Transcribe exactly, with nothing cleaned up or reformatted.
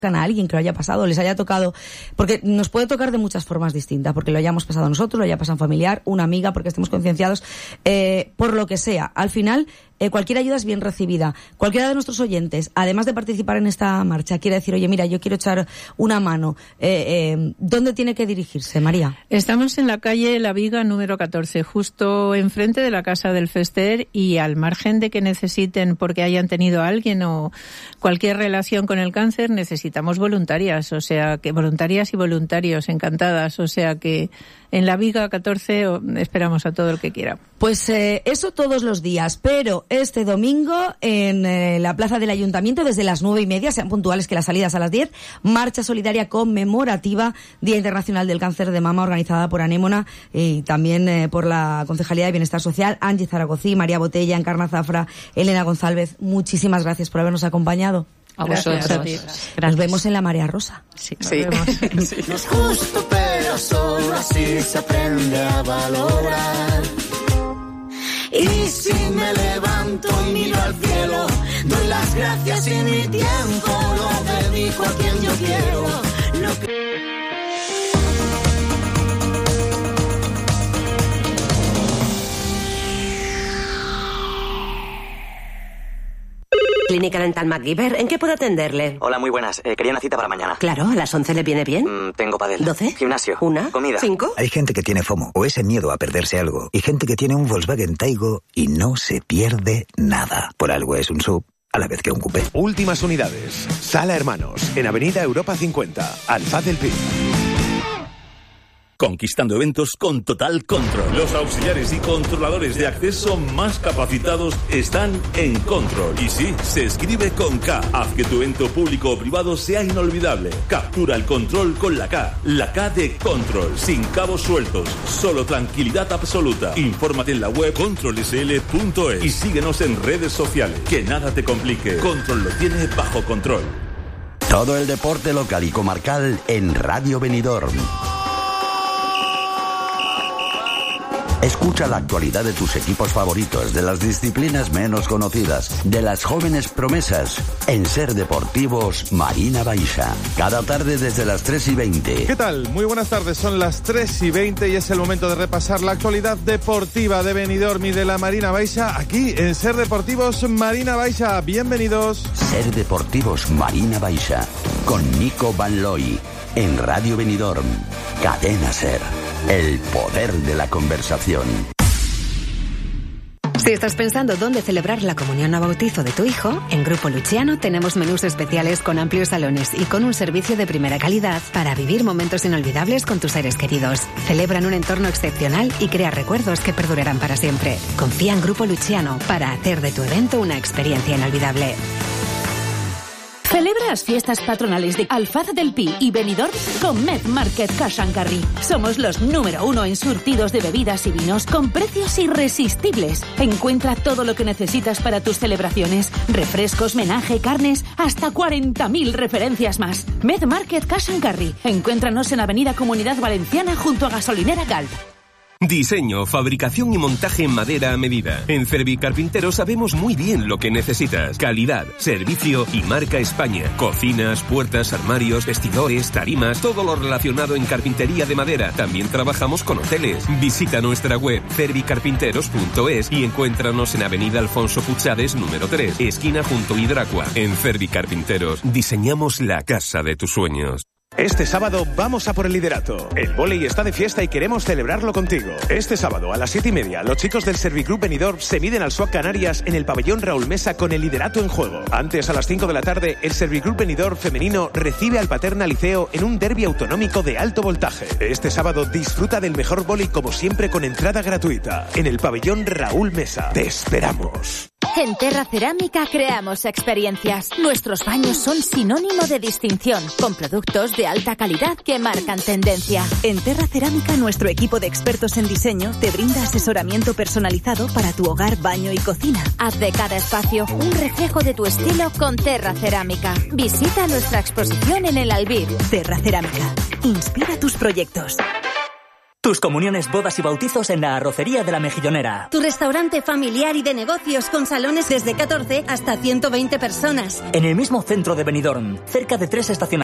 a alguien que lo haya pasado, les haya tocado, porque nos puede tocar de muchas formas distintas, porque lo hayamos pasado nosotros, lo haya pasado un familiar, una amiga, porque estemos concienciados, eh, por lo que sea. Al final, eh, cualquier ayuda es bien recibida. Cualquiera de nuestros oyentes, además de participar en esta marcha, quiere decir, oye, mira, yo quiero echar una mano, eh, eh, ¿dónde tiene que dirigirse, María? Estamos en la calle La Viga número catorce, justo enfrente de la Casa del Fester, y al margen de que necesiten, porque hayan tenido a alguien o cualquier relación con el cáncer, necesitamos Necesitamos voluntarias, o sea que voluntarias y voluntarios, encantadas, o sea que en La Viga catorce esperamos a todo el que quiera. Pues eh, eso todos los días, pero este domingo en eh, la plaza del Ayuntamiento desde las nueve y media, sean puntuales que las salidas a las diez, marcha solidaria conmemorativa Día Internacional del Cáncer de Mama, organizada por Anémona y también eh, por la Concejalía de Bienestar Social, Angie Zaragozí, María Botella, Encarna Zafra, Elena González. Muchísimas gracias por habernos acompañado. A vosotros. Nos vemos en la Marea Rosa. Sí, nos sí. vemos. Sí. No es justo, pero solo así se aprende a valorar. Y si me levanto y miro al cielo, doy las gracias y mi tiempo lo dedico a quien yo quiero. Lo que... Clínica Dental MacGyver, ¿en qué puedo atenderle? Hola, muy buenas. Eh, quería una cita para mañana. Claro, ¿a las once le viene bien? Mm, tengo pádel. ¿doce? Gimnasio. ¿Una? Comida. ¿Cinco? Hay gente que tiene FOMO, o ese miedo a perderse algo, y gente que tiene un Volkswagen Taigo y no se pierde nada. Por algo es un sub, a la vez que un coupé. Últimas unidades. Sala Hermanos, en Avenida Europa cincuenta, Alfaz del Pi. Conquistando eventos con total control. Los auxiliares y controladores de acceso más capacitados están en Control. Y sí, se escribe con K. Haz que tu evento público o privado sea inolvidable. Captura el control con la K. La K de Control. Sin cabos sueltos. Solo tranquilidad absoluta. Infórmate en la web control s l punto es y síguenos en redes sociales. Que nada te complique. Control lo tiene bajo control. Todo el deporte local y comarcal en Radio Benidorm. Escucha la actualidad de tus equipos favoritos, de las disciplinas menos conocidas, de las jóvenes promesas, en Ser Deportivos Marina Baixa. Cada tarde desde las tres y veinte. ¿Qué tal? Muy buenas tardes, son las tres y veinte y es el momento de repasar la actualidad deportiva de Benidorm y de la Marina Baixa, aquí en Ser Deportivos Marina Baixa. Bienvenidos. Ser Deportivos Marina Baixa, con Nico Van Looy, en Radio Benidorm, Cadena Ser. El poder de la conversación. Si estás pensando dónde celebrar la comunión o bautizo de tu hijo, en Grupo Luciano tenemos menús especiales con amplios salones y con un servicio de primera calidad para vivir momentos inolvidables con tus seres queridos. Celebra en un entorno excepcional y crea recuerdos que perdurarán para siempre. Confía en Grupo Luciano para hacer de tu evento una experiencia inolvidable. Celebra las fiestas patronales de Alfaz del Pi y Benidorm con Med Market Cash and Carry. Somos los número uno en surtidos de bebidas y vinos con precios irresistibles. Encuentra todo lo que necesitas para tus celebraciones. Refrescos, menaje, carnes, hasta cuarenta mil referencias más. Med Market Cash and Carry. Encuéntranos en Avenida Comunidad Valenciana junto a Gasolinera Galp. Diseño, fabricación y montaje en madera a medida. En Cervi Carpintero sabemos muy bien lo que necesitas. Calidad, servicio y marca España. Cocinas, puertas, armarios, vestidores, tarimas, todo lo relacionado en carpintería de madera. También trabajamos con hoteles. Visita nuestra web cervicarpinteros punto es y encuéntranos en Avenida Alfonso Puchades número tres, esquina junto a Hidracua. En Cervi Carpinteros diseñamos la casa de tus sueños. Este sábado vamos a por el liderato. El vóley está de fiesta y queremos celebrarlo contigo. Este sábado a las siete y media, los chicos del Serviclub Benidorm se miden al S U A C Canarias en el pabellón Raúl Mesa con el liderato en juego. Antes, a las cinco de la tarde, el Serviclub Benidorm femenino recibe al Paterna Liceo en un derbi autonómico de alto voltaje. Este sábado disfruta del mejor vóley como siempre con entrada gratuita en el pabellón Raúl Mesa. Te esperamos. En Terra Cerámica creamos experiencias. Nuestros baños son sinónimo de distinción, con productos de alta calidad que marcan tendencia. En Terra Cerámica, nuestro equipo de expertos en diseño te brinda asesoramiento personalizado para tu hogar, baño y cocina. Haz de cada espacio un reflejo de tu estilo con Terra Cerámica. Visita nuestra exposición en el Albir. Terra Cerámica. Inspira tus proyectos. Tus comuniones, bodas y bautizos en la Arrocería de la Mejillonera. Tu restaurante familiar y de negocios con salones desde catorce hasta ciento veinte personas. En el mismo centro de Benidorm, cerca de tres estaciones.